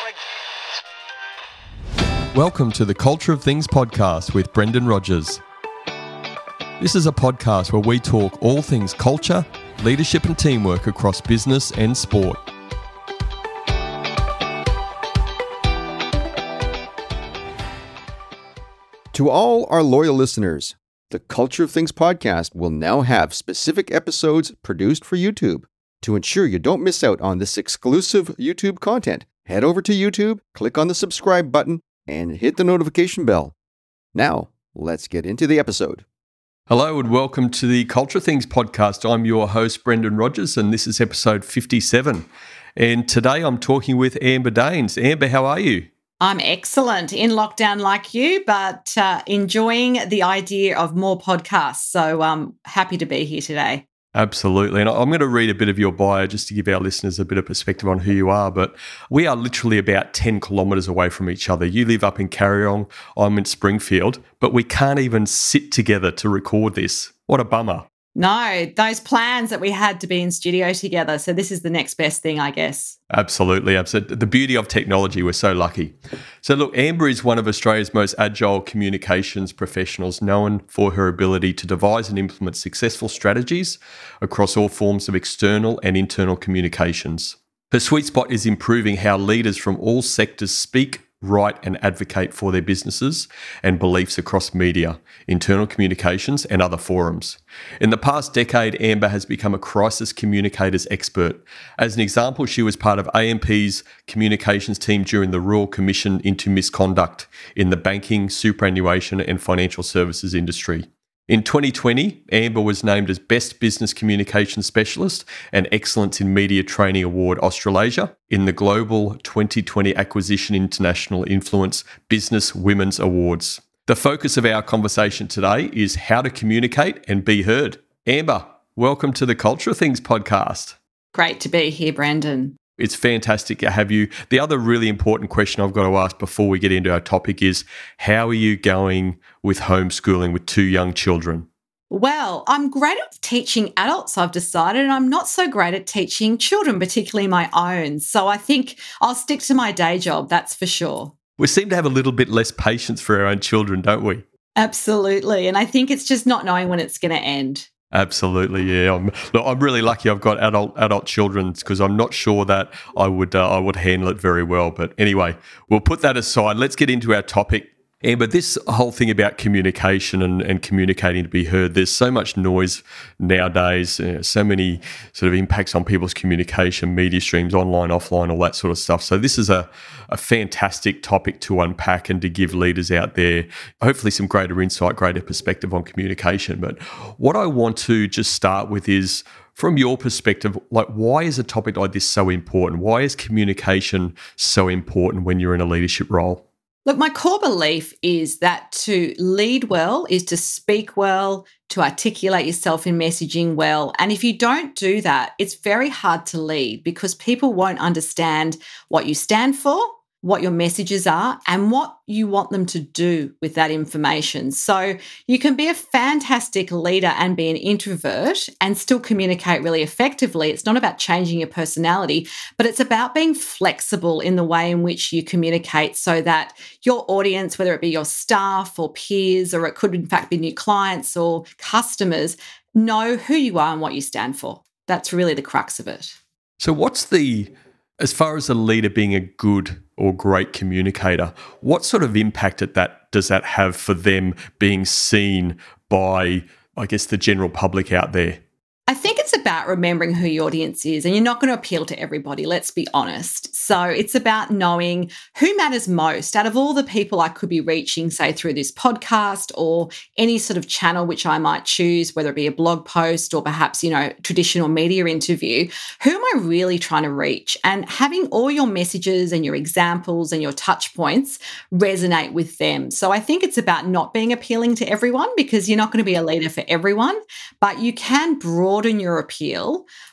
Welcome to the Culture of Things podcast with Brendan Rogers. This is a podcast where we talk all things culture, leadership and teamwork across business and sport. To all our loyal listeners, the Culture of Things podcast will now have specific episodes produced for YouTube. To ensure you don't miss out on this exclusive YouTube content, head over to YouTube, click on the subscribe button, and hit the notification bell. Now, let's get into the episode. Hello and welcome to the Culture of Things podcast. I'm your host, Brendan Rogers, and this is episode 57. And today I'm talking with Amber Daines. Amber, how are you? I'm excellent, in lockdown like you, but enjoying the idea of more podcasts. So I'm happy to be here today. Absolutely. And I'm going to read a bit of your bio just to give our listeners a bit of perspective on who you are. But we are literally about 10 kilometres away from each other. You live up in Carryong, I'm in Springfield, but we can't even sit together to record this. What a bummer. No, those plans that we had to be in studio together. So this is the next best thing, I guess. Absolutely. The beauty of technology, we're so lucky. So look, Amber is one of Australia's most agile communications professionals, known for her ability to devise and implement successful strategies across all forms of external and internal communications. Her sweet spot is improving how leaders from all sectors speak, write and advocate for their businesses and beliefs across media, internal communications and other forums. In the past decade, Amber has become a crisis communicators expert. As an example, she was part of AMP's communications team during the Royal Commission into Misconduct in the banking, superannuation and financial services industry. In 2020, Amber was named as Best Business Communication Specialist and Excellence in Media Training Award Australasia in the Global 2020 Acquisition International Influence Business Women's Awards. The focus of our conversation today is how to communicate and be heard. Amber, welcome to the Culture of Things podcast. Great to be here, Brandon. It's fantastic to have you. The other really important question I've got to ask before we get into our topic is, how are you going with homeschooling with two young children? Well, I'm great at teaching adults, I've decided, and I'm not so great at teaching children, particularly my own. So I think I'll stick to my day job, that's for sure. We seem to have a little bit less patience for our own children, don't we? Absolutely. And I think it's just not knowing when it's going to end. Absolutely, yeah. I'm really lucky I've got adult children because I'm not sure that I would handle it very well. But anyway, we'll put that aside. Let's get into our topic. Amber, this whole thing about communication and communicating to be heard, there's so much noise nowadays, so many sort of impacts on people's communication, media streams, online, offline, all that sort of stuff. So this is a fantastic topic to unpack and to give leaders out there, hopefully some greater insight, greater perspective on communication. But what I want to just start with is, from your perspective, like, why is a topic like this so important? Why is communication so important when you're in a leadership role? Look, my core belief is that to lead well is to speak well, to articulate yourself in messaging well. And if you don't do that, it's very hard to lead because people won't understand what you stand for, what your messages are, and what you want them to do with that information. So you can be a fantastic leader and be an introvert and still communicate really effectively. It's not about changing your personality, but it's about being flexible in the way in which you communicate so that your audience, whether it be your staff or peers, or it could in fact be new clients or customers, know who you are and what you stand for. That's really the crux of it. So as far as a leader being a good or great communicator, what sort of impact does that have for them being seen by, I guess, the general public out there? I think it's about remembering who your audience is, and you're not going to appeal to everybody, let's be honest. So it's about knowing who matters most out of all the people I could be reaching, say through this podcast or any sort of channel which I might choose, whether it be a blog post or perhaps, traditional media interview. Who am I really trying to reach? And having all your messages and your examples and your touch points resonate with them. So I think it's about not being appealing to everyone, because you're not going to be a leader for everyone, but you can broaden your appeal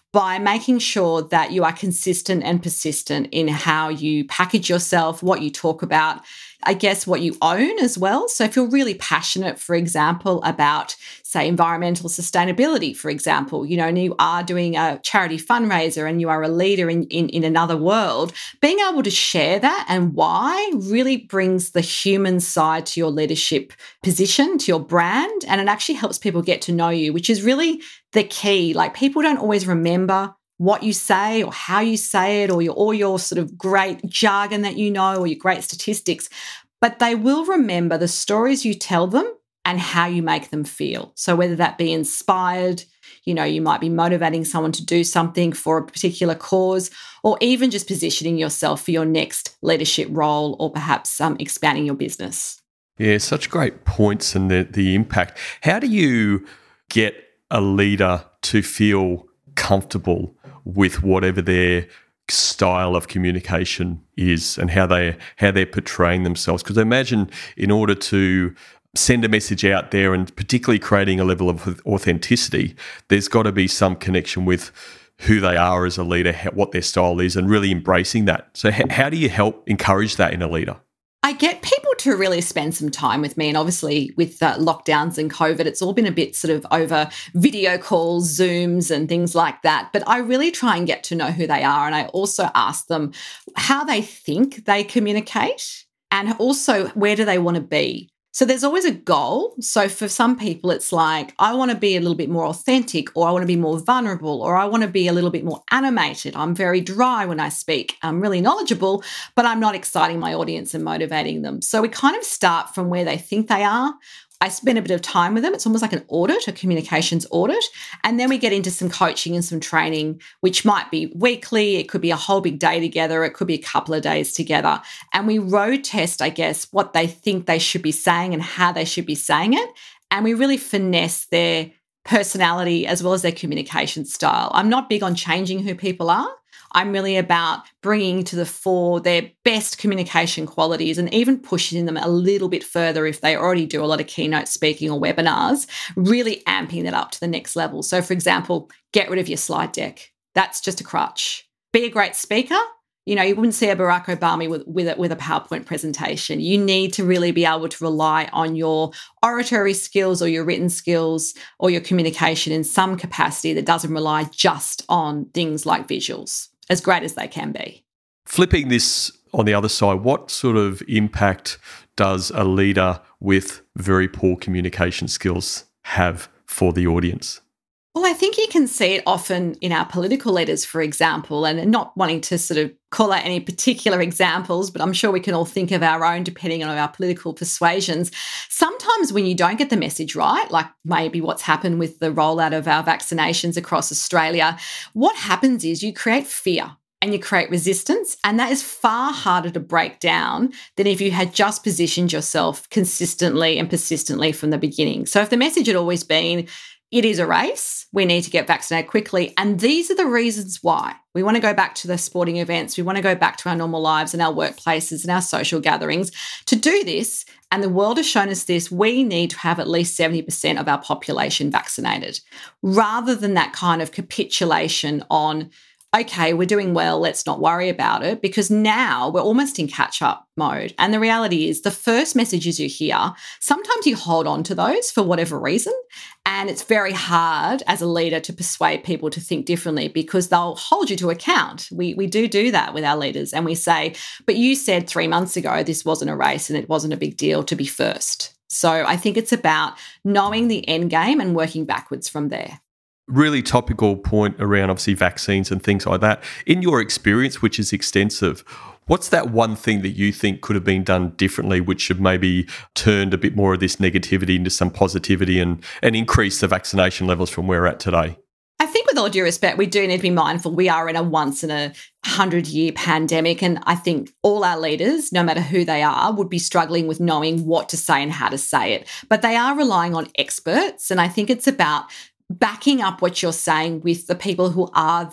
by making sure that you are consistent and persistent in how you package yourself, what you talk about, I guess what you own as well. So if you're really passionate, for example, about, say, environmental sustainability, for example, and you are doing a charity fundraiser and you are a leader in another world, being able to share that and why really brings the human side to your leadership position, to your brand, and it actually helps people get to know you, which is really the key. Like, people don't always remember what you say or how you say it, or your sort of great jargon that or your great statistics, but they will remember the stories you tell them and how you make them feel. So whether that be inspired, you might be motivating someone to do something for a particular cause, or even just positioning yourself for your next leadership role, or perhaps expanding your business. Yeah, such great points, and the impact. How do you get a leader to feel comfortable with whatever their style of communication is and how they're portraying themselves? Because I imagine in order to send a message out there, and particularly creating a level of authenticity, there's got to be some connection with who they are as a leader, what their style is, and really embracing that. So how do you help encourage that in a leader? I get people to really spend some time with me. And obviously with lockdowns and COVID, it's all been a bit sort of over video calls, Zooms and things like that. But I really try and get to know who they are. And I also ask them how they think they communicate, and also where do they want to be. So there's always a goal. So for some people, it's like, I want to be a little bit more authentic, or I want to be more vulnerable, or I want to be a little bit more animated. I'm very dry when I speak. I'm really knowledgeable, but I'm not exciting my audience and motivating them. So we kind of start from where they think they are. I spend a bit of time with them. It's almost like an audit, a communications audit. And then we get into some coaching and some training, which might be weekly. It could be a whole big day together. It could be a couple of days together. And we road test, I guess, what they think they should be saying and how they should be saying it. And we really finesse their personality as well as their communication style. I'm not big on changing who people are. I'm really about bringing to the fore their best communication qualities, and even pushing them a little bit further if they already do a lot of keynote speaking or webinars, really amping it up to the next level. So, for example, get rid of your slide deck. That's just a crutch. Be a great speaker. You wouldn't see a Barack Obama with a PowerPoint presentation. You need to really be able to rely on your oratory skills or your written skills or your communication in some capacity that doesn't rely just on things like visuals, as great as they can be. Flipping this on the other side, what sort of impact does a leader with very poor communication skills have for the audience? Well, I think you can see it often in our political leaders, for example, and not wanting to sort of call out any particular examples, but I'm sure we can all think of our own depending on our political persuasions. Sometimes when you don't get the message right, like maybe what's happened with the rollout of our vaccinations across Australia, what happens is you create fear and you create resistance, and that is far harder to break down than if you had just positioned yourself consistently and persistently from the beginning. So if the message had always been, it is a race, we need to get vaccinated quickly, and these are the reasons why. We want to go back to the sporting events, we want to go back to our normal lives and our workplaces and our social gatherings. To do this, and the world has shown us this, we need to have at least 70% of our population vaccinated, rather than that kind of capitulation on, okay, we're doing well, let's not worry about it, because now we're almost in catch-up mode. And the reality is the first messages you hear, sometimes you hold on to those for whatever reason, and it's very hard as a leader to persuade people to think differently because they'll hold you to account. We do that with our leaders, and we say, but you said 3 months ago this wasn't a race and it wasn't a big deal to be first. So I think it's about knowing the end game and working backwards from there. Really topical point around obviously vaccines and things like that. In your experience, which is extensive, what's that one thing that you think could have been done differently, which should maybe turned a bit more of this negativity into some positivity and increase the vaccination levels from where we're at today? I think with all due respect, we do need to be mindful. We are in a once in a 100-year pandemic, and I think all our leaders, no matter who they are, would be struggling with knowing what to say and how to say it. But they are relying on experts, and I think it's about backing up what you're saying with the people who are the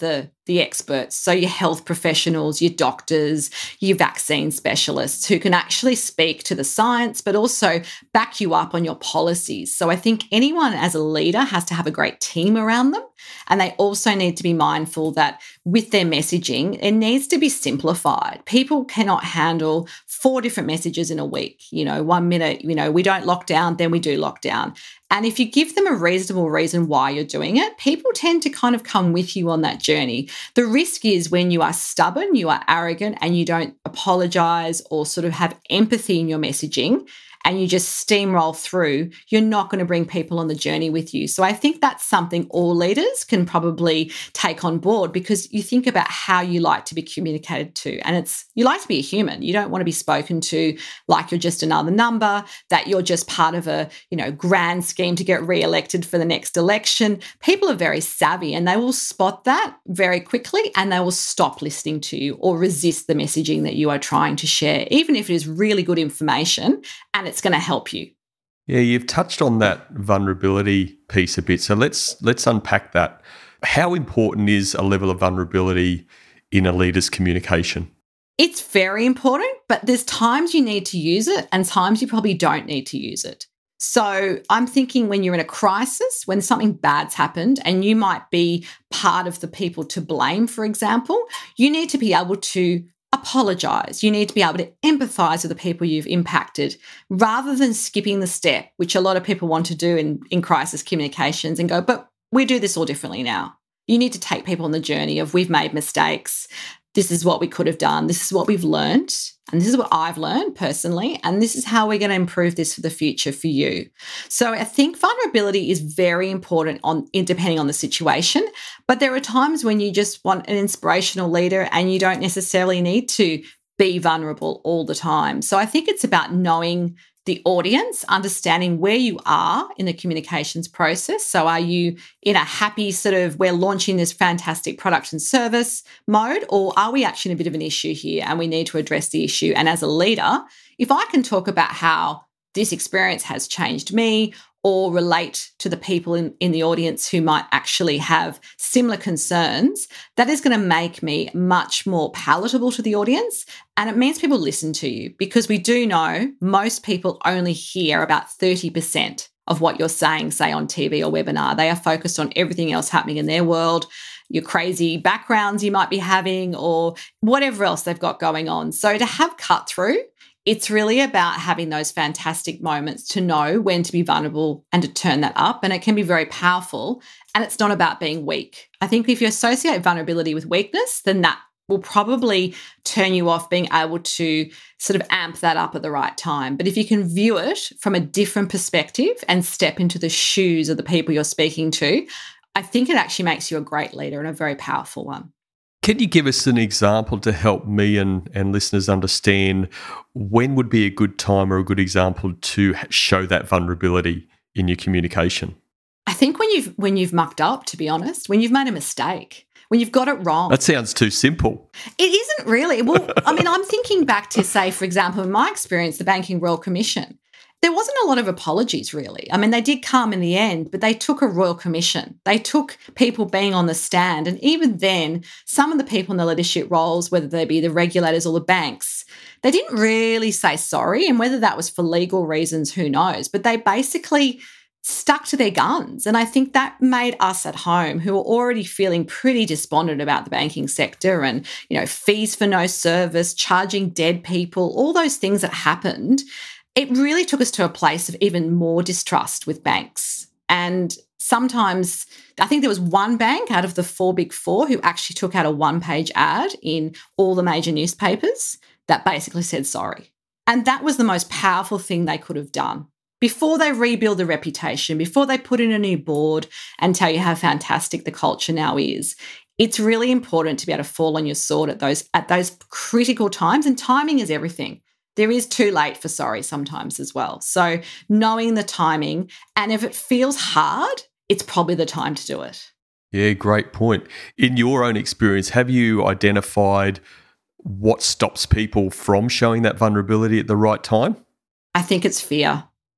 the experts. So your health professionals, your doctors, your vaccine specialists who can actually speak to the science, but also back you up on your policies. So I think anyone as a leader has to have a great team around them. And they also need to be mindful that with their messaging, it needs to be simplified. People cannot handle 4 different messages in a week. 1 minute, we don't lock down, then we do lock down. And if you give them a reasonable reason why you're doing it, people tend to kind of come with you on that journey. The risk is when you are stubborn, you are arrogant, and you don't apologize or sort of have empathy in your messaging, and you just steamroll through, you're not going to bring people on the journey with you. So I think that's something all leaders can probably take on board, because you think about how you like to be communicated to. And you like to be a human. You don't want to be spoken to like you're just another number, that you're just part of a, grand scheme to get re-elected for the next election. People are very savvy and they will spot that very quickly, and they will stop listening to you or resist the messaging that you are trying to share, even if it is really good information and it's going to help you. Yeah, you've touched on that vulnerability piece a bit. So let's unpack that. How important is a level of vulnerability in a leader's communication? It's very important, but there's times you need to use it and times you probably don't need to use it. So I'm thinking when you're in a crisis, when something bad's happened and you might be part of the people to blame, for example, you need to be able to apologize. You need to be able to empathize with the people you've impacted rather than skipping the step, which a lot of people want to do in crisis communications and go, but we do this all differently now. You need to take people on the journey of we've made mistakes. This is what we could have done. This is what we've learned. And this is what I've learned personally. And this is how we're going to improve this for the future for you. So I think vulnerability is very important depending on the situation. But there are times when you just want an inspirational leader and you don't necessarily need to be vulnerable all the time. So I think it's about knowing the audience, understanding where you are in the communications process. So are you in a happy sort of, we're launching this fantastic product and service mode, or are we actually in a bit of an issue here and we need to address the issue? And as a leader, if I can talk about how this experience has changed me or relate to the people in the audience who might actually have similar concerns, that is going to make me much more palatable to the audience. And it means people listen to you, because we do know most people only hear about 30% of what you're saying, say on TV or webinar. They are focused on everything else happening in their world, your crazy backgrounds you might be having, or whatever else they've got going on. So to have cut through, it's really about having those fantastic moments to know when to be vulnerable and to turn that up. And it can be very powerful. And it's not about being weak. I think if you associate vulnerability with weakness, then that will probably turn you off being able to sort of amp that up at the right time. But if you can view it from a different perspective and step into the shoes of the people you're speaking to, I think it actually makes you a great leader and a very powerful one. Can you give us an example to help me and listeners understand when would be a good time or a good example to show that vulnerability in your communication? I think when you've mucked up, to be honest, when you've made a mistake, when you've got it wrong. That sounds too simple. It isn't really. Well, I mean, I'm thinking back to, say, for example, in my experience, the Banking Royal Commission. There wasn't a lot of apologies, really. I mean, they did come in the end, but they took a royal commission. They took people being on the stand. And even then, some of the people in the leadership roles, whether they be the regulators or the banks, they didn't really say sorry. And whether that was for legal reasons, who knows? But they basically stuck to their guns. And I think that made us at home, who were already feeling pretty despondent about the banking sector and, fees for no service, charging dead people, all those things that happened, it really took us to a place of even more distrust with banks. And sometimes, I think there was one bank out of the 4 big 4 who actually took out a 1-page ad in all the major newspapers that basically said sorry. And that was the most powerful thing they could have done. Before they rebuild the reputation, before they put in a new board and tell you how fantastic the culture now is, it's really important to be able to fall on your sword at those critical times. And timing is everything. There is too late for sorry sometimes as well. So knowing the timing, and if it feels hard, it's probably the time to do it. Yeah, great point. In your own experience, have you identified what stops people from showing that vulnerability at the right time? I think it's fear.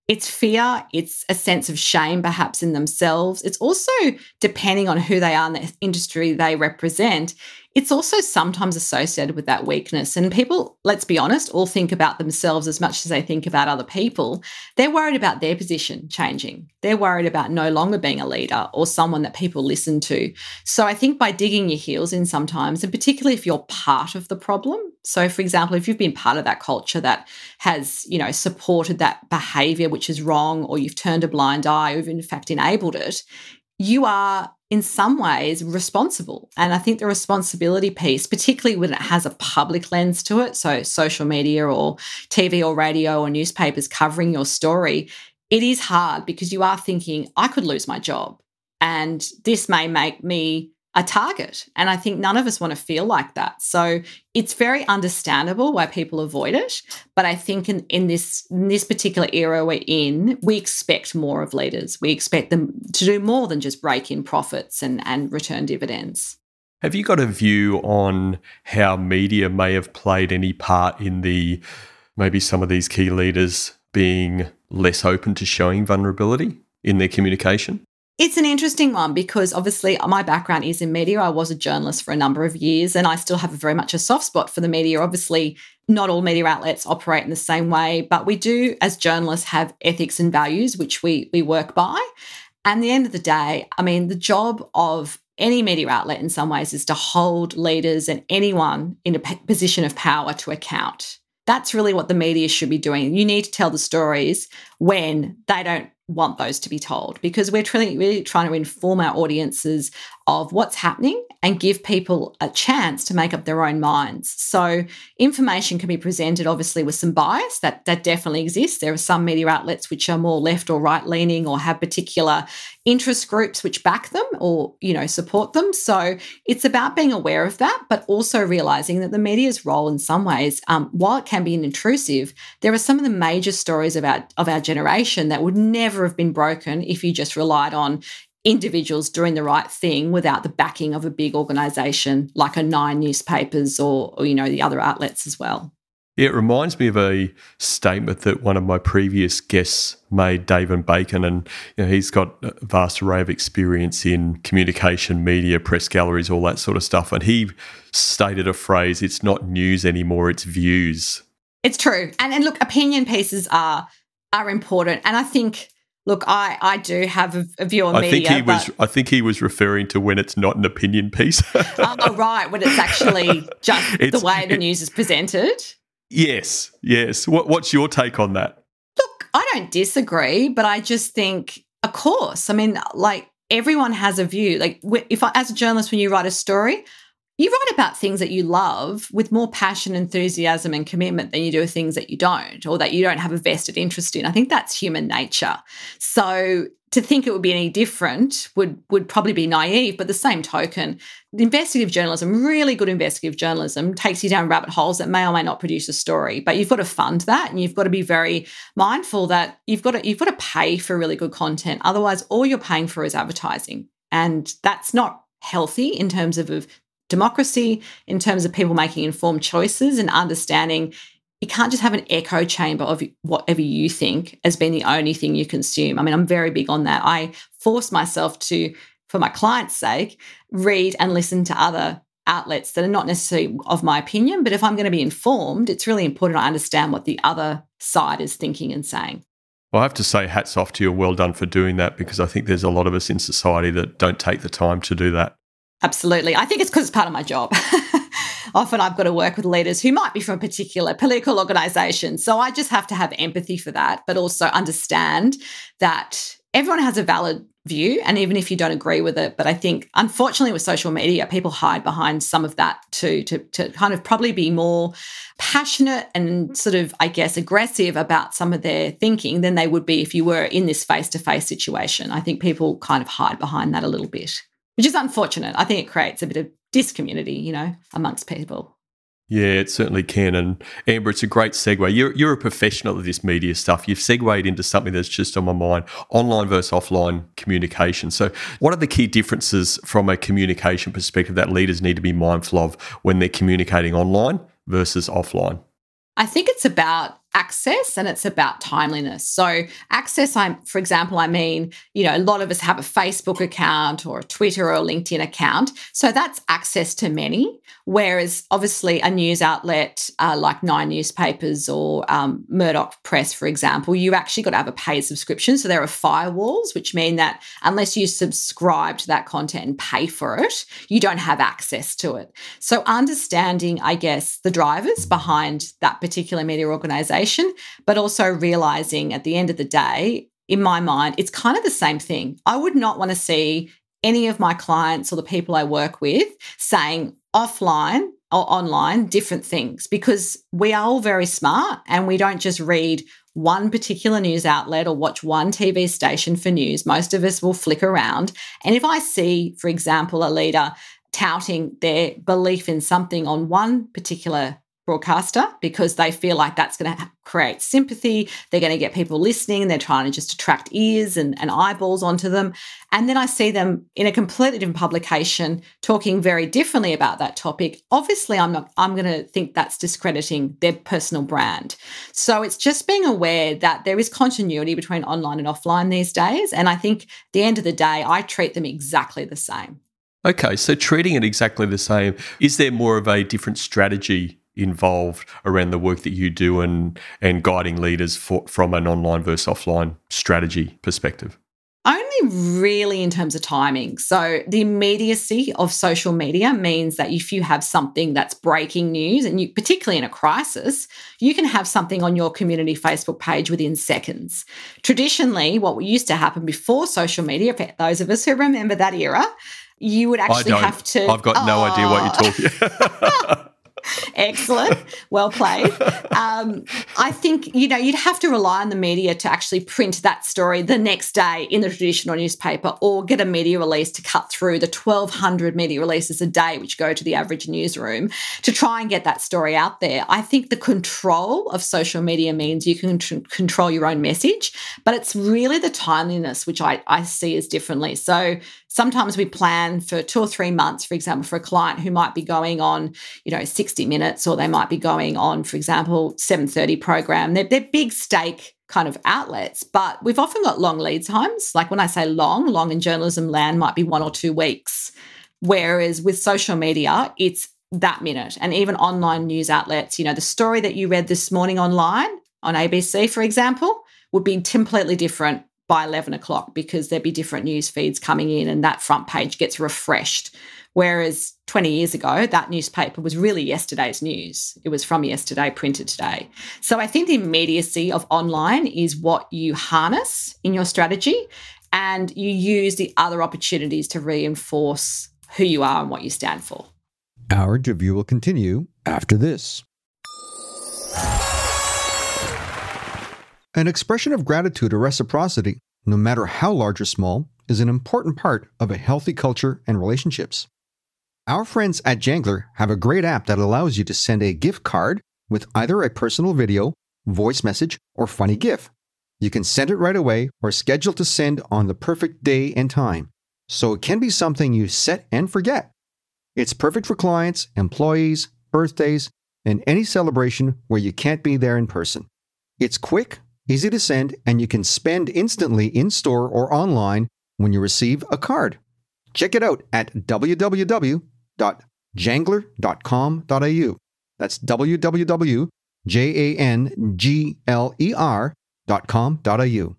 It's fear. It's a sense of shame, perhaps, in themselves. It's also, depending on who they are in the industry they represent, it's also sometimes associated with that weakness. And people, let's be honest, all think about themselves as much as they think about other people. They're worried about their position changing. They're worried about no longer being a leader or someone that people listen to. So I think by digging your heels in sometimes, and particularly if you're part of the problem. So for example, if you've been part of that culture that has, supported that behavior which is wrong, or you've turned a blind eye, or in fact enabled it, you are in some ways responsible. And I think the responsibility piece, particularly when it has a public lens to it, so social media or TV or radio or newspapers covering your story, it is hard because you are thinking, I could lose my job and this may make me a target. And I think none of us want to feel like that. So it's very understandable why people avoid it. But I think in this particular era we're in, we expect more of leaders. We expect them to do more than just break in profits and return dividends. Have you got a view on how media may have played any part in maybe some of these key leaders being less open to showing vulnerability in their communication? It's an interesting one because obviously my background is in media. I was a journalist for a number of years and I still have very much a soft spot for the media. Obviously, not all media outlets operate in the same way, but we do as journalists have ethics and values which we work by. And at the end of the day, I mean, the job of any media outlet in some ways is to hold leaders and anyone in a position of power to account. That's really what the media should be doing. You need to tell the stories when they don't want those to be told, because we're really trying to inform our audiences of what's happening and give people a chance to make up their own minds. So information can be presented obviously with some bias that definitely exists. There are some media outlets which are more left or right leaning or have particular interest groups which back them or, support them. So it's about being aware of that, but also realizing that the media's role in some ways, while it can be intrusive, there are some of the major stories of our generation that would never have been broken if you just relied on individuals doing the right thing without the backing of a big organisation like a Nine newspapers or the other outlets as well. Yeah, it reminds me of a statement that one of my previous guests made, David Bacon, and he's got a vast array of experience in communication, media, press galleries, all that sort of stuff. And he stated a phrase, it's not news anymore, it's views. It's true. And look, opinion pieces are important. And I think, look, I do have a view on media. I think he was referring to when it's not an opinion piece. Oh, right, when it's actually just the way the news is presented. Yes. What's your take on that? Look, I don't disagree, but I just think, of course, I mean, like everyone has a view. Like as a journalist, when you write a story, you write about things that you love with more passion, enthusiasm and commitment than you do things that you don't or that you don't have a vested interest in. I think that's human nature. So to think it would be any different would probably be naive, but the same token, the investigative journalism, really good investigative journalism, takes you down rabbit holes that may or may not produce a story. But you've got to fund that and you've got to be very mindful that you've got to pay for really good content. Otherwise, all you're paying for is advertising. And that's not healthy in terms of democracy, in terms of people making informed choices and understanding you can't just have an echo chamber of whatever you think as being the only thing you consume. I mean, I'm very big on that. I force myself to, for my clients' sake, read and listen to other outlets that are not necessarily of my opinion, but if I'm going to be informed, it's really important I understand what the other side is thinking and saying. Well, I have to say hats off to you. Well done for doing that, because I think there's a lot of us in society that don't take the time to do that. Absolutely. I think it's because it's part of my job. Often I've got to work with leaders who might be from a particular political organisation. So I just have to have empathy for that, but also understand that everyone has a valid view, and even if you don't agree with it. But I think, unfortunately, with social media, people hide behind some of that too, to kind of probably be more passionate and sort of, I guess, aggressive about some of their thinking than they would be if you were in this face-to-face situation. I think people kind of hide behind that a little bit, which is unfortunate. I think it creates a bit of discommunity, amongst people. Yeah, it certainly can. And Amber, it's a great segue. You're a professional at this media stuff. You've segued into something that's just on my mind, online versus offline communication. So what are the key differences from a communication perspective that leaders need to be mindful of when they're communicating online versus offline? I think it's about access and it's about timeliness. So access, for example, I mean, a lot of us have a Facebook account or a Twitter or a LinkedIn account. So that's access to many. Whereas obviously a news outlet like Nine Newspapers or Murdoch Press, for example, you actually got to have a paid subscription. So there are firewalls, which mean that unless you subscribe to that content and pay for it, you don't have access to it. So understanding, I guess, the drivers behind that particular media organisation, but also realising at the end of the day, in my mind, it's kind of the same thing. I would not want to see any of my clients or the people I work with saying offline or online different things, because we are all very smart and we don't just read one particular news outlet or watch one TV station for news. Most of us will flick around. And if I see, for example, a leader touting their belief in something on one particular broadcaster because they feel like that's going to create sympathy, they're going to get people listening, and they're trying to just attract ears and eyeballs onto them. And then I see them in a completely different publication talking very differently about that topic. Obviously, I'm going to think that's discrediting their personal brand. So it's just being aware that there is continuity between online and offline these days. And I think at the end of the day, I treat them exactly the same. Okay, so treating it exactly the same, is there more of a different strategy involved around the work that you do and guiding leaders from an online versus offline strategy perspective? Only really in terms of timing. So the immediacy of social media means that if you have something that's breaking news, and you, particularly in a crisis, you can have something on your community Facebook page within seconds. Traditionally, what used to happen before social media, for those of us who remember that era, you would actually have to... I've got no idea what you're talking. Excellent. Well played. I think, you'd have to rely on the media to actually print that story the next day in the traditional newspaper, or get a media release to cut through the 1,200 media releases a day, which go to the average newsroom, to try and get that story out there. I think the control of social media means you can control your own message, but it's really the timeliness which I see as differently. So sometimes we plan for 2 or 3 months, for example, for a client who might be going on, 60 Minutes, or they might be going on, for example, 7:30 program. They're big stake kind of outlets, but we've often got long lead times. Like when I say long in journalism land might be 1 or 2 weeks. Whereas with social media, it's that minute. And even online news outlets, the story that you read this morning online on ABC, for example, would be completely different by 11 o'clock because there'd be different news feeds coming in and that front page gets refreshed. Whereas 20 years ago, that newspaper was really yesterday's news. It was from yesterday, printed today. So I think the immediacy of online is what you harness in your strategy, and you use the other opportunities to reinforce who you are and what you stand for. Our interview will continue after this. An expression of gratitude or reciprocity, no matter how large or small, is an important part of a healthy culture and relationships. Our friends at Jangler have a great app that allows you to send a gift card with either a personal video, voice message, or funny GIF. You can send it right away or schedule to send on the perfect day and time, so it can be something you set and forget. It's perfect for clients, employees, birthdays, and any celebration where you can't be there in person. It's quick, easy to send, and you can spend instantly in-store or online when you receive a card. Check it out at www.jangler.com.au. That's www.jangler.com.au.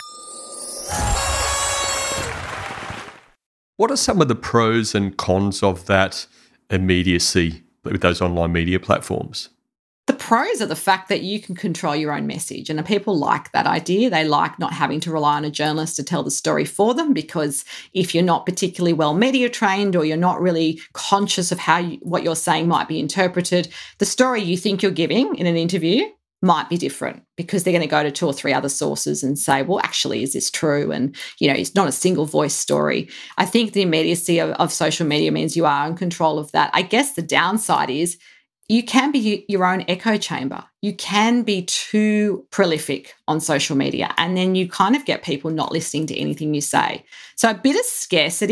What are some of the pros and cons of that immediacy with those online media platforms? The pros are the fact that you can control your own message, and people like that idea. They like not having to rely on a journalist to tell the story for them, because if you're not particularly well media trained or you're not really conscious of what you're saying might be interpreted, the story you think you're giving in an interview might be different, because they're going to go to 2 or 3 other sources and say, well, actually, is this true? And, it's not a single voice story. I think the immediacy of social media means you are in control of that. I guess the downside is you can be your own echo chamber. You can be too prolific on social media, and then you kind of get people not listening to anything you say. So a bit of scarcity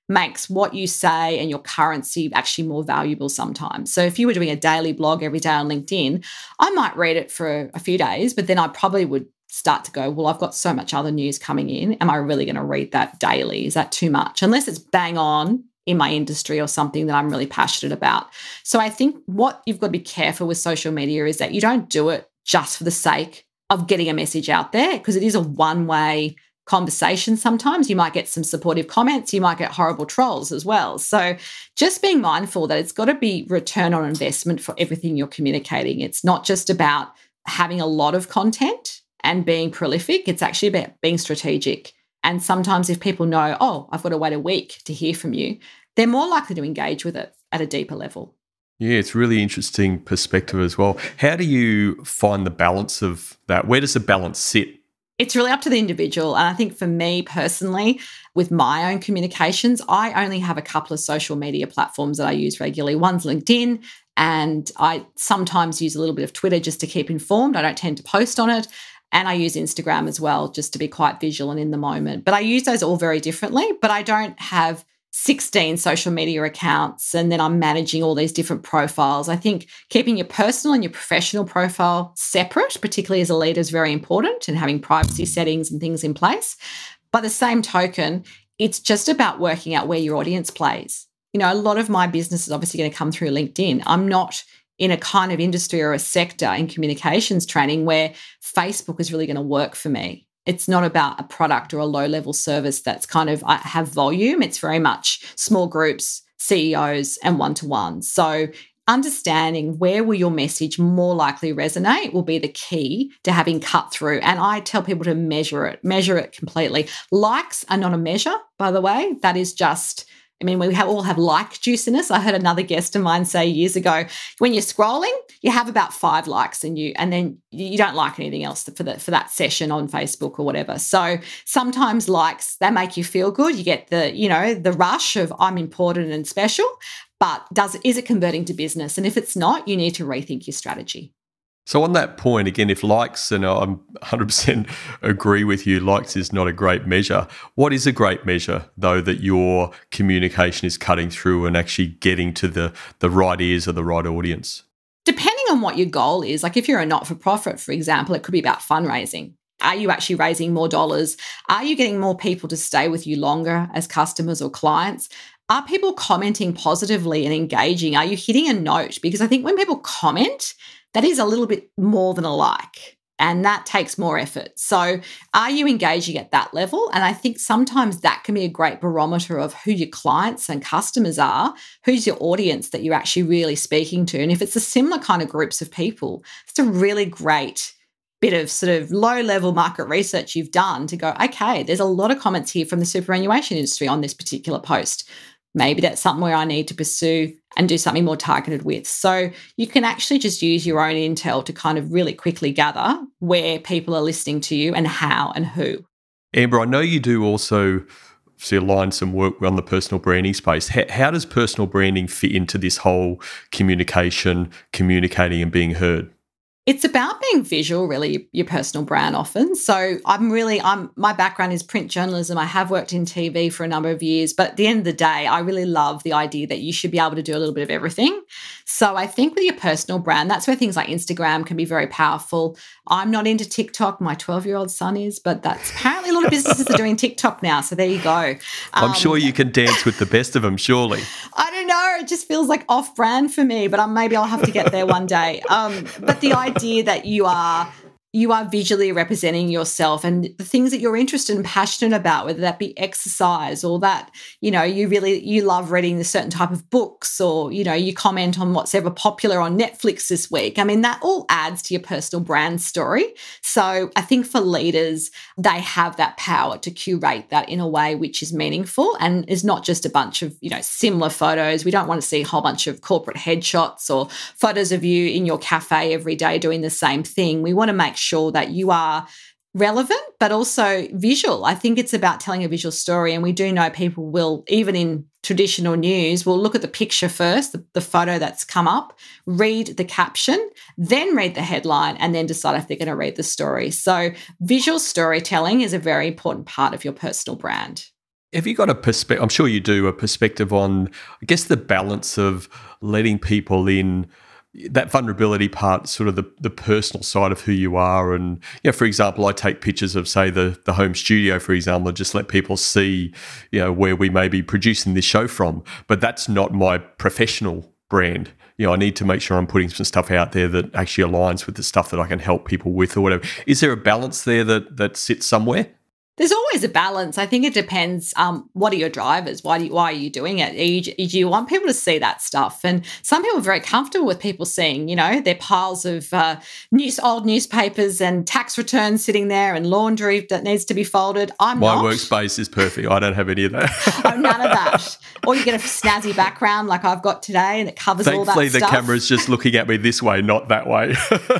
makes what you say and your currency actually more valuable sometimes. So if you were doing a daily blog every day on LinkedIn, I might read it for a few days, but then I probably would start to go, well, I've got so much other news coming in. Am I really going to read that daily? Is that too much? Unless it's bang on in my industry or something that I'm really passionate about. So I think what you've got to be careful with social media is that you don't do it just for the sake of getting a message out there, because it is a one-way conversation. Sometimes you might get some supportive comments, you might get horrible trolls as well. So just being mindful that it's got to be return on investment for everything you're communicating. It's not just about having a lot of content and being prolific. It's actually about being strategic. And sometimes if people know, oh, I've got to wait a week to hear from you, they're more likely to engage with it at a deeper level. Yeah, it's really interesting perspective as well. How do you find the balance of that? Where does the balance sit? It's really up to the individual. And I think for me personally, with my own communications, I only have a couple of social media platforms that I use regularly. One's LinkedIn, and I sometimes use a little bit of Twitter just to keep informed. I don't tend to post on it. And I use Instagram as well, just to be quite visual and in the moment. But I use those all very differently, but I don't have 16 social media accounts and then I'm managing all these different profiles. I think keeping your personal and your professional profile separate, particularly as a leader, is very important, and having privacy settings and things in place. By the same token, it's just about working out where your audience plays. You know, a lot of my business is obviously going to come through LinkedIn. I'm not in a kind of industry or a sector in communications training where Facebook is really going to work for me. It's not about a product or a low-level service that's kind of have volume. It's very much small groups, CEOs, and one-to-one. So understanding where will your message more likely resonate will be the key to having cut through. And I tell people to measure it completely. Likes are not a measure, by the way. That is just, I mean, we all have like juiciness. I heard another guest of mine say years ago, when you're scrolling, you have about 5 likes and then you don't like anything else for that session on Facebook or whatever. So sometimes likes, they make you feel good. You get the rush of I'm important and special, but is it converting to business? And if it's not, you need to rethink your strategy. So on that point, again, if likes, and I'm 100% agree with you, likes is not a great measure. What is a great measure, though, that your communication is cutting through and actually getting to the right ears of the right audience? Depending on what your goal is, like if you're a not-for-profit, for example, it could be about fundraising. Are you actually raising more dollars? Are you getting more people to stay with you longer as customers or clients? Are people commenting positively and engaging? Are you hitting a note? Because I think when people comment, that is a little bit more than a like, and that takes more effort. So are you engaging at that level? And I think sometimes that can be a great barometer of who your clients and customers are, who's your audience that you're actually really speaking to. And if it's a similar kind of groups of people, it's a really great bit of sort of low-level market research you've done to go, okay, there's a lot of comments here from the superannuation industry on this particular post. Maybe that's something where I need to pursue and do something more targeted with. So you can actually just use your own intel to kind of really quickly gather where people are listening to you and how and who. Amber, I know you do also align some work on the personal branding space. How does personal branding fit into this whole communicating and being heard? It's about being visual, really, your personal brand often. So my background is print journalism. I have worked in TV for a number of years, but at the end of the day, I really love the idea that you should be able to do a little bit of everything. So I think with your personal brand, that's where things like Instagram can be very powerful. I'm not into TikTok. My 12-year-old son is, but that's apparently a lot of businesses are doing TikTok now. So there you go. I'm sure you can dance with the best of them, surely. I don't know. It just feels like off-brand for me, but maybe I'll have to get there one day. But the idea that you are visually representing yourself and the things that you're interested and passionate about, whether that be exercise or that, you love reading a certain type of books, or, you comment on what's ever popular on Netflix this week. I mean, that all adds to your personal brand story. So I think for leaders, they have that power to curate that in a way which is meaningful and is not just a bunch of, similar photos. We don't want to see a whole bunch of corporate headshots or photos of you in your cafe every day doing the same thing. We want to make sure that you are relevant, but also visual. I think it's about telling a visual story. And we do know people will, even in traditional news, will look at the picture first, the photo that's come up, read the caption, then read the headline, and then decide if they're going to read the story. So visual storytelling is a very important part of your personal brand. Have you got a perspective? I'm sure you do, a perspective on, I guess, the balance of letting people in, that vulnerability part, sort of the personal side of who you are. And, for example, I take pictures of, say, the home studio, for example, and just let people see, where we may be producing this show from. But that's not my professional brand. I need to make sure I'm putting some stuff out there that actually aligns with the stuff that I can help people with or whatever. Is there a balance there that sits somewhere? There's always a balance. I think it depends. What are your drivers? Why are you doing it? Do you want people to see that stuff? And some people are very comfortable with people seeing, their piles of old newspapers and tax returns sitting there and laundry that needs to be folded. My workspace is perfect. I don't have any of that. I'm none of that. Or you get a snazzy background like I've got today and it covers all that stuff. Thankfully, the camera's just looking at me this way, not that way.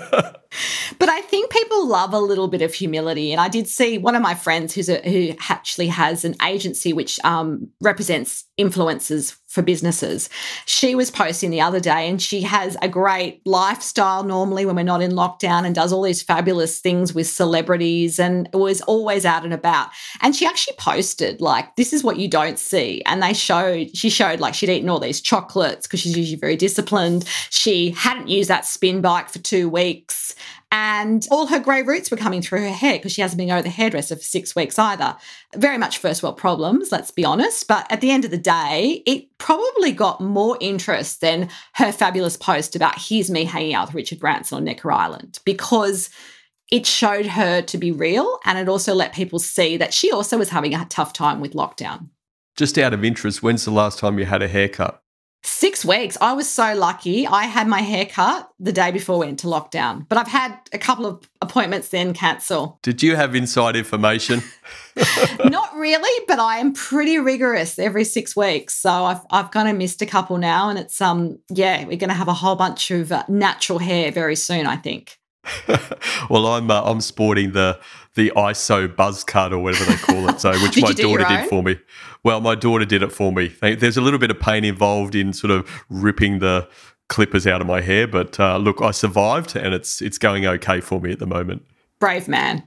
But I think people love a little bit of humility. And I did see one of my friends who actually has an agency which represents influencers for businesses. She was posting the other day and she has a great lifestyle normally when we're not in lockdown and does all these fabulous things with celebrities and was always out and about. And she actually posted like, this is what you don't see. And she showed like she'd eaten all these chocolates because she's usually very disciplined. She hadn't used that spin bike for 2 weeks. And all her grey roots were coming through her hair because she hasn't been going to the hairdresser for 6 weeks either. Very much first world problems, let's be honest. But at the end of the day, it probably got more interest than her fabulous post about here's me hanging out with Richard Branson on Necker Island, because it showed her to be real and it also let people see that she also was having a tough time with lockdown. Just out of interest, when's the last time you had a haircut? 6 weeks. I was so lucky. I had my hair cut the day before we went to lockdown, but I've had a couple of appointments then cancel. Did you have inside information? Not really, but I am pretty rigorous every 6 weeks. So I've kind of missed a couple now, and it's we're going to have a whole bunch of natural hair very soon, I think. Well, I'm sporting the ISO buzz cut or whatever they call it, so which my daughter did for me. Well, my daughter did it for me. There's a little bit of pain involved in sort of ripping the clippers out of my hair, but look, I survived, and it's going okay for me at the moment. Brave man.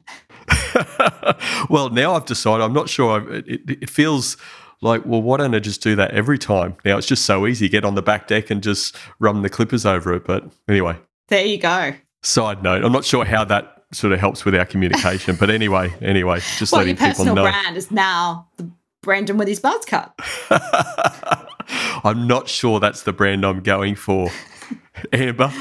Well, now I've decided. I'm not sure. It feels like, well, why don't I just do that every time? Now it's just so easy. Get on the back deck and just run the clippers over it. But anyway, there you go. Side note, I'm not sure how that sort of helps with our communication, but anyway, just letting people know. Your personal brand is now the Brendan with his buzz cut. I'm not sure that's the brand I'm going for, Amber.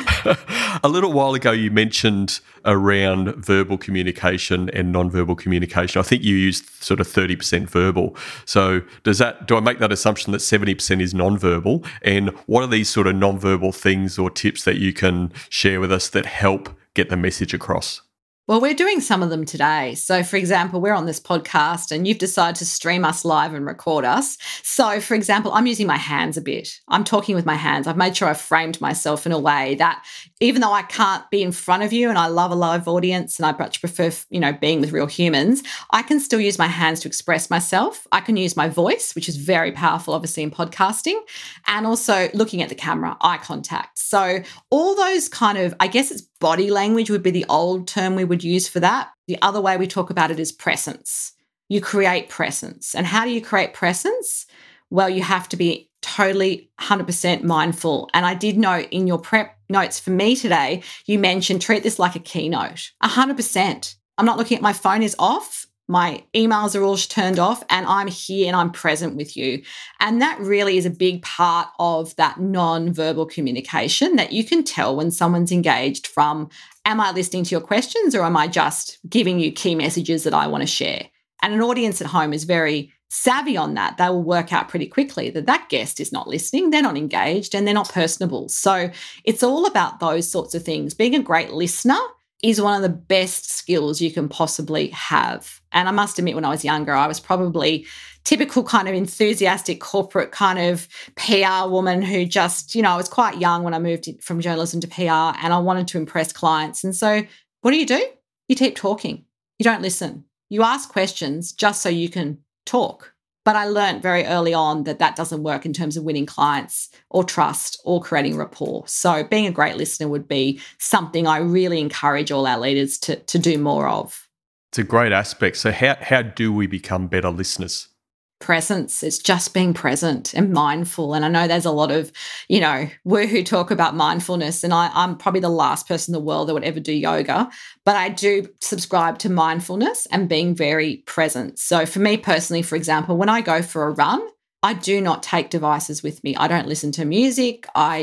A little while ago, you mentioned around verbal communication and non-verbal communication. I think you used sort of 30% verbal. So do I make that assumption that 70% is non-verbal? And what are these sort of non-verbal things or tips that you can share with us that help get the message across? Well, we're doing some of them today. So, for example, we're on this podcast and you've decided to stream us live and record us. So, for example, I'm using my hands a bit. I'm talking with my hands. I've made sure I've framed myself in a way that even though I can't be in front of you and I love a live audience and I much prefer, being with real humans, I can still use my hands to express myself. I can use my voice, which is very powerful, obviously, in podcasting, and also looking at the camera, eye contact. So all those kind of, I guess it's body language would be the old term we would use for that. The other way we talk about it is presence. You create presence. And how do you create presence? Well, you have to be totally 100% mindful. And I did note in your prep notes for me today, you mentioned treat this like a keynote. 100%. I'm not looking at my phone is off. My emails are all turned off and I'm here and I'm present with you. And that really is a big part of that non-verbal communication that you can tell when someone's engaged from, am I listening to your questions or am I just giving you key messages that I want to share? And an audience at home is very savvy on that. They will work out pretty quickly that guest is not listening, they're not engaged, and they're not personable. So it's all about those sorts of things. Being a great listener is one of the best skills you can possibly have. And I must admit, when I was younger, I was probably typical kind of enthusiastic corporate kind of PR woman who just, I was quite young when I moved from journalism to PR and I wanted to impress clients. And so what do? You keep talking. You don't listen. You ask questions just so you can talk. But I learned very early on that doesn't work in terms of winning clients or trust or creating rapport. So being a great listener would be something I really encourage all our leaders to do more of. It's a great aspect. So how do we become better listeners? presence. It's just being present and mindful. And I know there's a lot of, woohoo talk about mindfulness, and I'm probably the last person in the world that would ever do yoga, but I do subscribe to mindfulness and being very present. So for me personally, for example, when I go for a run, I do not take devices with me. I don't listen to music.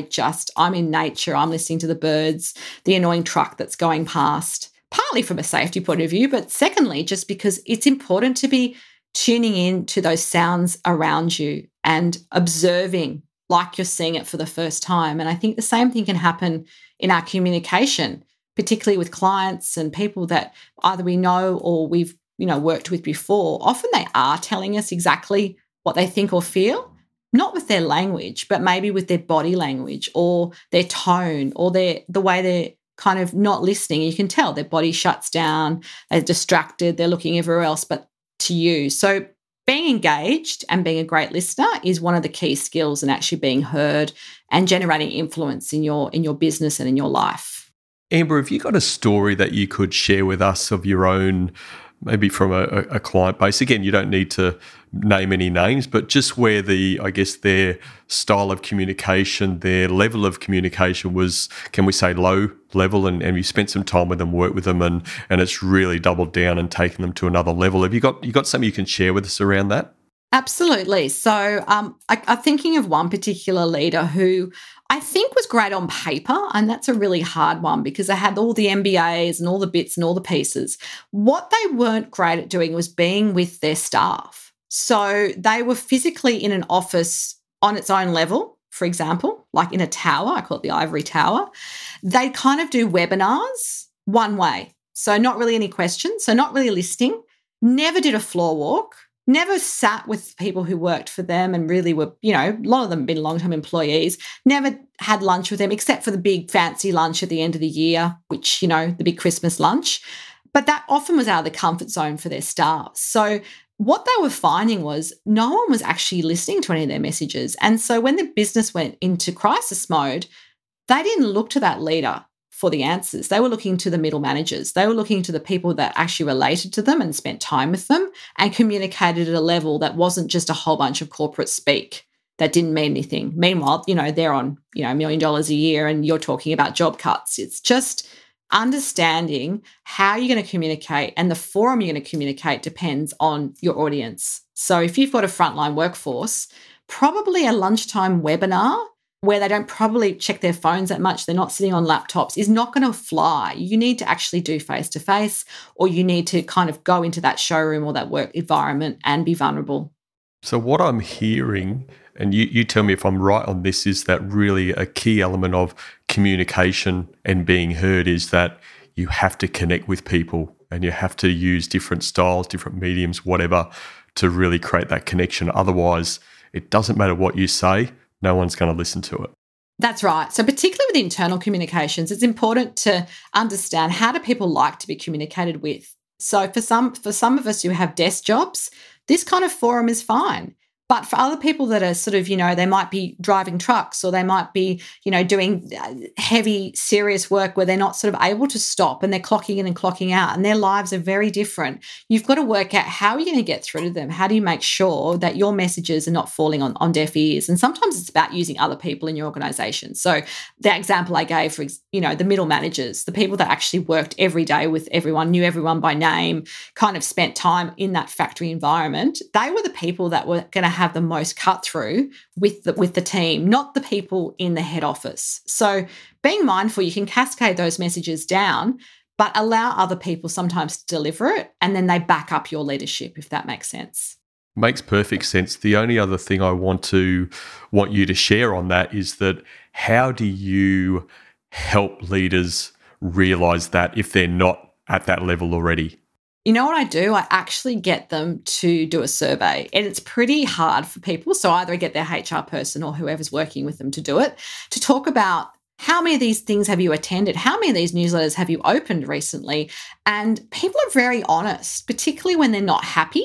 I'm in nature. I'm listening to the birds, the annoying truck that's going past, partly from a safety point of view, but secondly, just because it's important to be tuning in to those sounds around you and observing like you're seeing it for the first time. And I think the same thing can happen in our communication, particularly with clients and people that either we know or we've, worked with before. Often they are telling us exactly what they think or feel, not with their language, but maybe with their body language or their tone or the way they're kind of not listening. You can tell their body shuts down, they're distracted, they're looking everywhere else but to you. So being engaged and being a great listener is one of the key skills in actually being heard and generating influence in your business and in your life. Amber, have you got a story that you could share with us of your own, maybe from a client base? Again, you don't need to name any names, but just where their style of communication, their level of communication was, can we say, low level, and you spent some time with them, worked with them, and it's really doubled down and taken them to another level. Have you got something you can share with us around that? Absolutely. So I'm thinking of one particular leader who I think was great on paper, and that's a really hard one because they had all the MBAs and all the bits and all the pieces. What they weren't great at doing was being with their staff. So they were physically in an office on its own level, for example, like in a tower. I call it the ivory tower. They kind of do webinars one way. So not really any questions, so not really listening, never did a floor walk, never sat with people who worked for them and really were, a lot of them have been long-term employees, never had lunch with them except for the big fancy lunch at the end of the year, which, the big Christmas lunch. But that often was out of the comfort zone for their staff. So what they were finding was no one was actually listening to any of their messages. And so when the business went into crisis mode, they didn't look to that leader for the answers. They were looking to the middle managers. They were looking to the people that actually related to them and spent time with them and communicated at a level that wasn't just a whole bunch of corporate speak that didn't mean anything. Meanwhile, they're on, $1 million a year and you're talking about job cuts. It's just understanding how you're going to communicate, and the forum you're going to communicate depends on your audience. So if you've got a frontline workforce, probably a lunchtime webinar where they don't probably check their phones that much, they're not sitting on laptops, is not going to fly. You need to actually do face-to-face, or you need to kind of go into that showroom or that work environment and be vulnerable. So what I'm hearing, and you tell me if I'm right on this, is that really a key element of communication and being heard is that you have to connect with people and you have to use different styles, different mediums, whatever, to really create that connection. Otherwise, it doesn't matter what you say, no one's going to listen to it. That's right. So particularly with internal communications, it's important to understand, how do people like to be communicated with? So for some of us who have desk jobs, this kind of forum is fine. But for other people that are sort of, they might be driving trucks, or they might be, doing heavy, serious work where they're not sort of able to stop and they're clocking in and clocking out and their lives are very different. You've got to work out, how are you going to get through to them? How do you make sure that your messages are not falling on deaf ears? And sometimes it's about using other people in your organization. So the example I gave for, the middle managers, the people that actually worked every day with everyone, knew everyone by name, kind of spent time in that factory environment, they were the people that were going to have the most cut through with the team, not the people in the head office. So being mindful, you can cascade those messages down, but allow other people sometimes to deliver it, and then they back up your leadership, if that makes sense. Makes perfect sense. The only other thing I want you to share on that is that, how do you help leaders realize that if they're not at that level already? You know what I do? I actually get them to do a survey, and it's pretty hard for people. So either I get their HR person or whoever's working with them to do it, to talk about, how many of these things have you attended? How many of these newsletters have you opened recently? And people are very honest, particularly when they're not happy.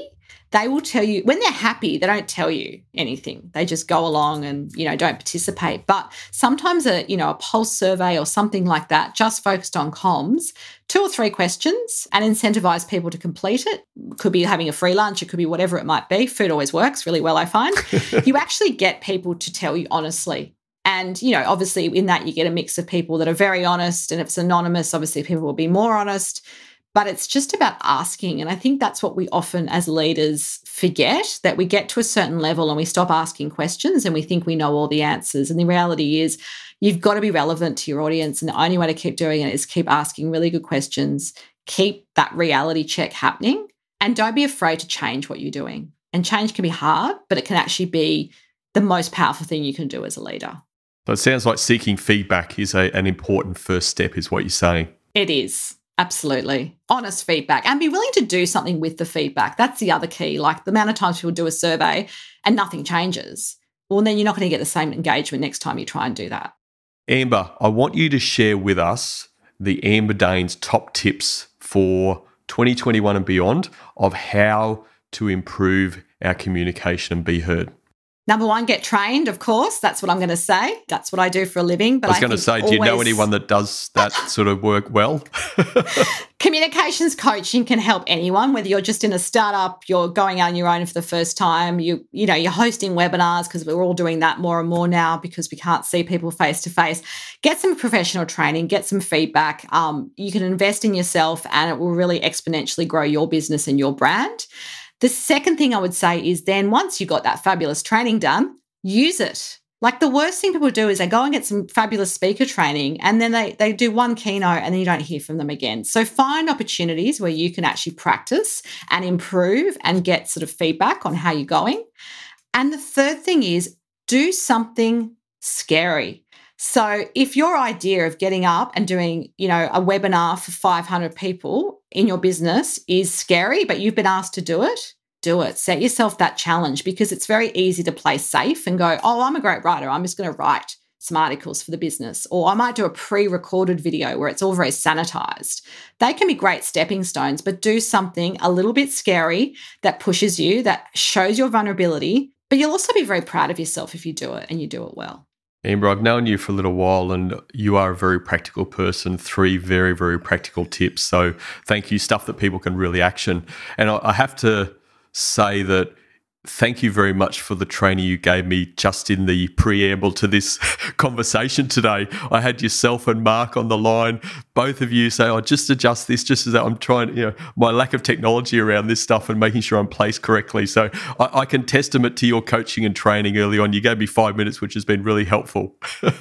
they will tell you when they're happy, they don't tell you anything. They just go along and, don't participate. But sometimes a pulse survey or something like that, just focused on comms, 2 or 3 questions and incentivize people to complete it. Could be having a free lunch. It could be whatever it might be. Food always works really well, I find. You actually get people to tell you honestly. And, obviously in that you get a mix of people that are very honest. And if it's anonymous, obviously people will be more honest. But it's just about asking. And I think that's what we often as leaders forget, that we get to a certain level and we stop asking questions and we think we know all the answers. And the reality is you've got to be relevant to your audience. And the only way to keep doing it is keep asking really good questions, keep that reality check happening, and don't be afraid to change what you're doing. And change can be hard, but it can actually be the most powerful thing you can do as a leader. So it sounds like seeking feedback is an important first step, is what you're saying. It is. Absolutely. Honest feedback, and be willing to do something with the feedback. That's the other key. Like the amount of times people do a survey and nothing changes, well, then you're not going to get the same engagement next time you try and do that. Amber, I want you to share with us the Amber Danes top tips for 2021 and beyond of how to improve our communication and be heard. Number 1, get trained, of course. That's what I'm going to say. That's what I do for a living. But I was going to say, do you know anyone that does that sort of work well? Communications coaching can help anyone, whether you're just in a startup, you're going out on your own for the first time, you're hosting webinars, because we're all doing that more and more now because we can't see people face to face. Get some professional training, get some feedback. You can invest in yourself and it will really exponentially grow your business and your brand. The second thing I would say is then once you got that fabulous training done, use it. Like the worst thing people do is they go and get some fabulous speaker training and then they do one keynote and then you don't hear from them again. So find opportunities where you can actually practice and improve and get sort of feedback on how you're going. And the third thing is do something scary. So if your idea of getting up and doing, a webinar for 500 people in your business is scary, but you've been asked to do it, do it. Set yourself that challenge, because it's very easy to play safe and go, oh, I'm a great writer. I'm just going to write some articles for the business. Or I might do a pre-recorded video where it's all very sanitized. They can be great stepping stones, but do something a little bit scary that pushes you, that shows your vulnerability, but you'll also be very proud of yourself if you do it and you do it well. Amber, I've known you for a little while and you are a very practical person. 3 very, very practical tips. So thank you, stuff that people can really action. And I have to say that thank you very much for the training you gave me just in the preamble to this conversation today. I had yourself and Mark on the line. Both of you say, just adjust this, just as I'm trying, my lack of technology around this stuff and making sure I'm placed correctly. So I can testament to your coaching and training early on. You gave me 5 minutes, which has been really helpful.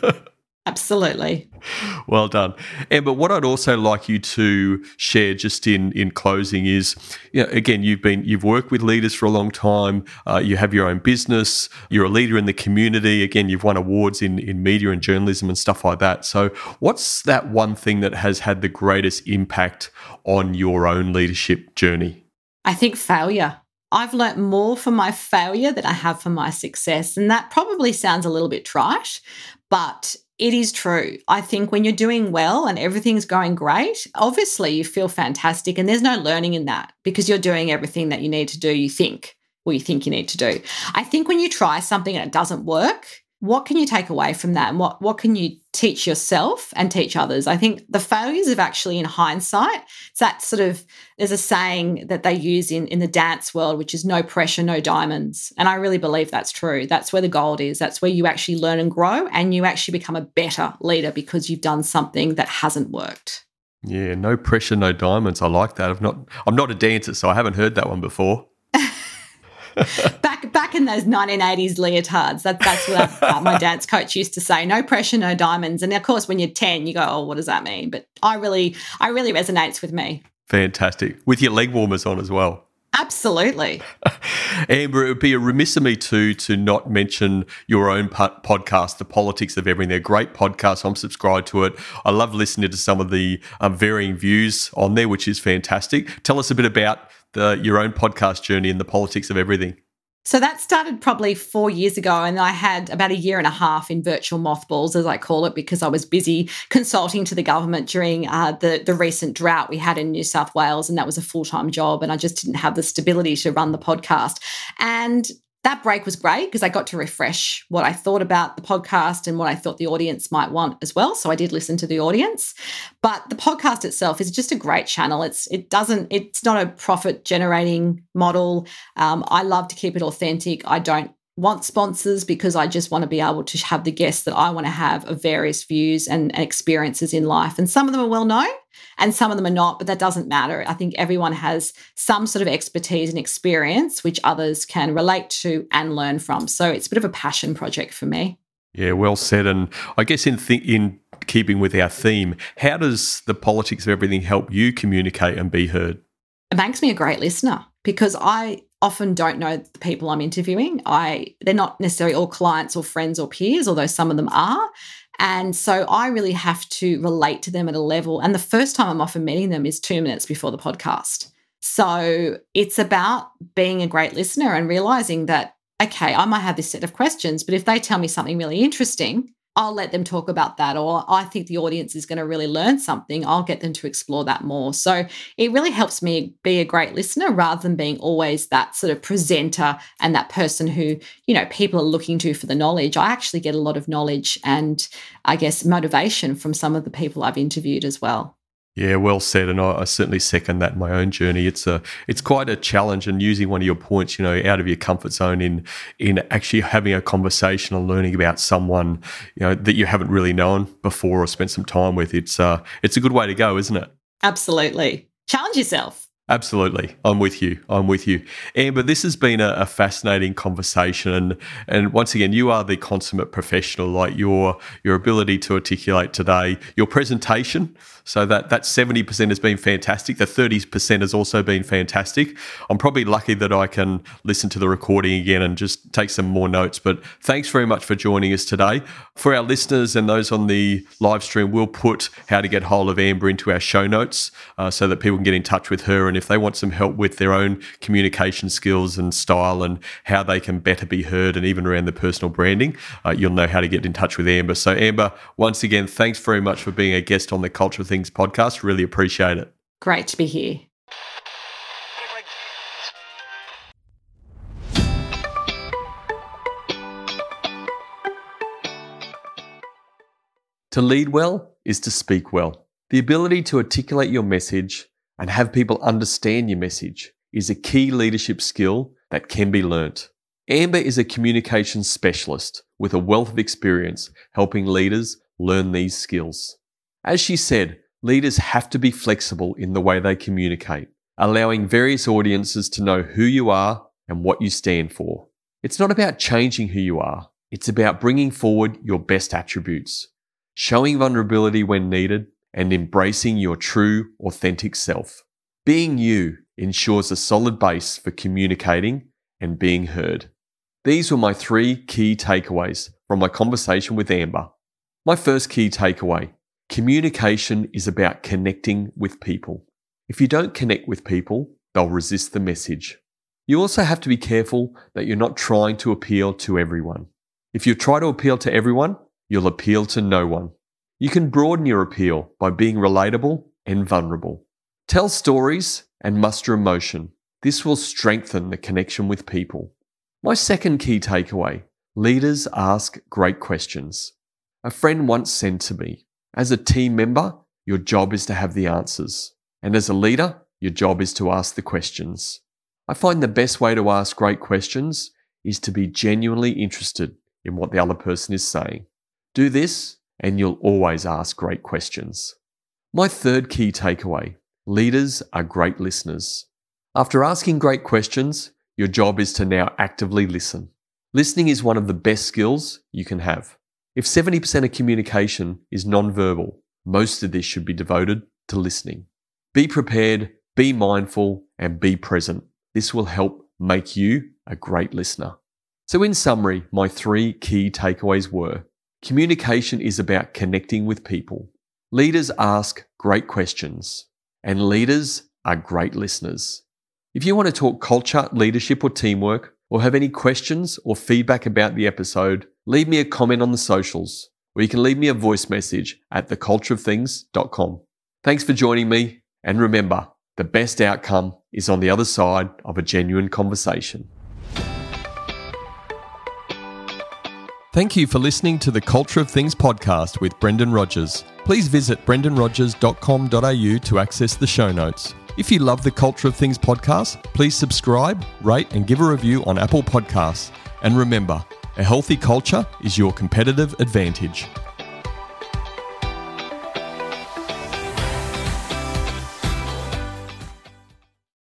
Absolutely. Well done. Amber, what I'd also like you to share just in closing is, again, you've worked with leaders for a long time. You have your own business. You're a leader in the community. Again, you've won awards in media and journalism and stuff like that. So what's that one thing that has had the greatest impact on your own leadership journey? I think failure. I've learnt more from my failure than I have from my success. And that probably sounds a little bit trite, but it is true. I think when you're doing well and everything's going great, obviously you feel fantastic and there's no learning in that because you're doing everything that you need to do, you think you need to do. I think when you try something and it doesn't work, what can you take away from that? And what can you teach yourself and teach others? I think the failures of actually in hindsight, it's that sort of, there's a saying that they use in the dance world, which is no pressure, no diamonds. And I really believe that's true. That's where the gold is. That's where you actually learn and grow and you actually become a better leader because you've done something that hasn't worked. Yeah, no pressure, no diamonds. I like that. I'm not a dancer, so I haven't heard that one before. Back in those 1980s leotards, that's what my dance coach used to say, no pressure, no diamonds. And of course, when you're 10, you go, oh, what does that mean? But I really resonates with me. Fantastic. With your leg warmers on as well. Absolutely. Amber, it would be a remiss of me to not mention your own podcast, The Politics of Everything. They're a great podcast. I'm subscribed to it. I love listening to some of the varying views on there, which is fantastic. Tell us a bit about your own podcast journey in The Politics of Everything. So that started probably 4 years ago, and I had about a year and a half in virtual mothballs, as I call it, because I was busy consulting to the government during the recent drought we had in New South Wales, and that was a full-time job, and I just didn't have the stability to run the podcast. And that break was great because I got to refresh what I thought about the podcast and what I thought the audience might want as well. So I did listen to the audience. But the podcast itself is just a great channel. It's not a profit generating model. I love to keep it authentic. I don't want sponsors because I just want to be able to have the guests that I want to have of various views and experiences in life. And some of them are well known and some of them are not, but that doesn't matter. I think everyone has some sort of expertise and experience which others can relate to and learn from. So it's a bit of a passion project for me. Yeah, well said. And I guess in keeping with our theme, how does the politics of everything help you communicate and be heard? It makes me a great listener because I often don't know the people I'm interviewing. They're not necessarily all clients or friends or peers, although some of them are. And so I really have to relate to them at a level. And the first time I'm often meeting them is 2 minutes before the podcast. So it's about being a great listener and realizing that, okay, I might have this set of questions, but if they tell me something really interesting, I'll let them talk about that. Or I think the audience is going to really learn something. I'll get them to explore that more. So it really helps me be a great listener rather than being always that sort of presenter and that person who, people are looking to for the knowledge. I actually get a lot of knowledge and I guess motivation from some of the people I've interviewed as well. Yeah, well said, and I certainly second that in my own journey. It's quite a challenge, and using one of your points, out of your comfort zone in actually having a conversation and learning about someone, that you haven't really known before or spent some time with. It's a good way to go, isn't it? Absolutely. Challenge yourself. Absolutely. I'm with you. Amber, this has been a fascinating conversation. And once again, you are the consummate professional, like your ability to articulate today, your presentation. So that 70% has been fantastic. The 30% has also been fantastic. I'm probably lucky that I can listen to the recording again and just take some more notes. But thanks very much for joining us today. For our listeners and those on the live stream, we'll put how to get hold of Amber into our show notes so that people can get in touch with her. And if they want some help with their own communication skills and style and how they can better be heard and even around the personal branding, you'll know how to get in touch with Amber. So Amber, once again, thanks very much for being a guest on the Culture of Things podcast. Really appreciate it. Great to be here. To lead well is to speak well. The ability to articulate your message and have people understand your message is a key leadership skill that can be learnt. Amber is a communications specialist with a wealth of experience helping leaders learn these skills. As she said, leaders have to be flexible in the way they communicate, allowing various audiences to know who you are and what you stand for. It's not about changing who you are. It's about bringing forward your best attributes, showing vulnerability when needed, and embracing your true, authentic self. Being you ensures a solid base for communicating and being heard. These were my 3 key takeaways from my conversation with Amber. My first key takeaway: communication is about connecting with people. If you don't connect with people, they'll resist the message. You also have to be careful that you're not trying to appeal to everyone. If you try to appeal to everyone, you'll appeal to no one. You can broaden your appeal by being relatable and vulnerable. Tell stories and muster emotion. This will strengthen the connection with people. My second key takeaway: leaders ask great questions. A friend once said to me, as a team member, your job is to have the answers. And as a leader, your job is to ask the questions. I find the best way to ask great questions is to be genuinely interested in what the other person is saying. Do this, and you'll always ask great questions. My third key takeaway: leaders are great listeners. After asking great questions, your job is to now actively listen. Listening is one of the best skills you can have. If 70% of communication is non-verbal, most of this should be devoted to listening. Be prepared, be mindful, and be present. This will help make you a great listener. So in summary, my 3 key takeaways were: communication is about connecting with people. Leaders ask great questions, and leaders are great listeners. If you want to talk culture, leadership, or teamwork, or have any questions or feedback about the episode, leave me a comment on the socials, or you can leave me a voice message at thecultureofthings.com. Thanks for joining me, and remember, the best outcome is on the other side of a genuine conversation. Thank you for listening to the Culture of Things podcast with Brendan Rogers. Please visit brendanrogers.com.au to access the show notes. If you love the Culture of Things podcast, please subscribe, rate, and give a review on Apple Podcasts. And remember, a healthy culture is your competitive advantage.